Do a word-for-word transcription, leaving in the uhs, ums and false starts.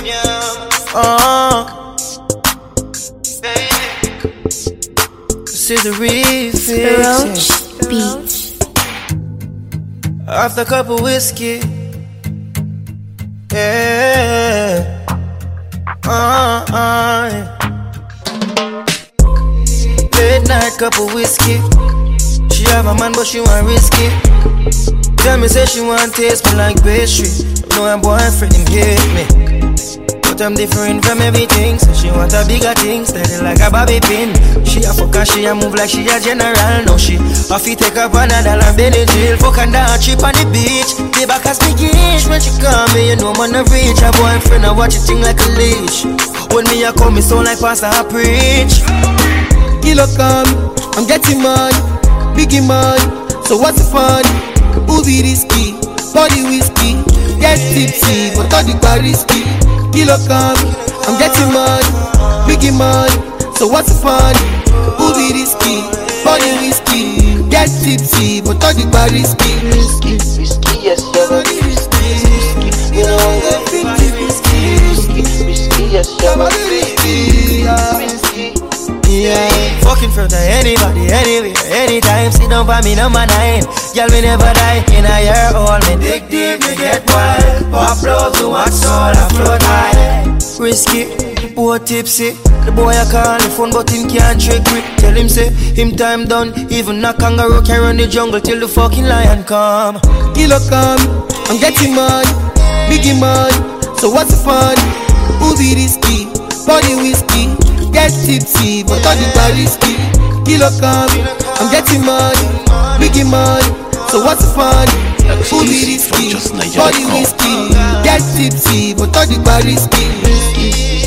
Uh, this is the refix. Beats. After a cup of whiskey, yeah. Uh, uh, late night cup of whiskey. She have a man but she want risky. Tell me say she want taste me like pastry. No her boyfriend him hate me, but I'm different from everything. So she want a bigger thing, steady like a bobby pin. She a fuck and she a move like she a general. Now she off he take up another and Benny jail. Fuck and down cheap on the beach. Be back as me gauge when she call me. You know man a reach. Her boyfriend a watch it thing like a leash. When me a come me sound like pastor a preach. Kilo come, I'm getting money, biggie money. So what's the fun? Who be risky? Body whiskey, get tipsy, but all the bar risky. Kilo come, I'm getting money, biggie money. So what's the fun? Who be risky? Body whiskey, get tipsy, but all the bar risky. Risky, risky, yes, your body risky. Risky, you know I'm fifty risky. Risky, risky, yes, your body risky. Risky, yeah. Fucking from anybody, anywhere, anytime. Sit down by me number nine. Girl, me never die. In a year old, me dig deep, me get wild. Pop love to watch soul, I float high. Risky, poor tipsy. The boy I call the phone, but him can't trick me. Tell him say, him time done. Even a kangaroo can run the jungle till the fucking lion come. Kilo come, I'm getting money, biggie money. So what's the fun? Who be risky? Body whiskey, get tipsy, but all the bar risky. Kilo come, I'm getting money, biggie money. So what's the fun? Who be risky? Body whiskey, get tipsy, but all the bar risky.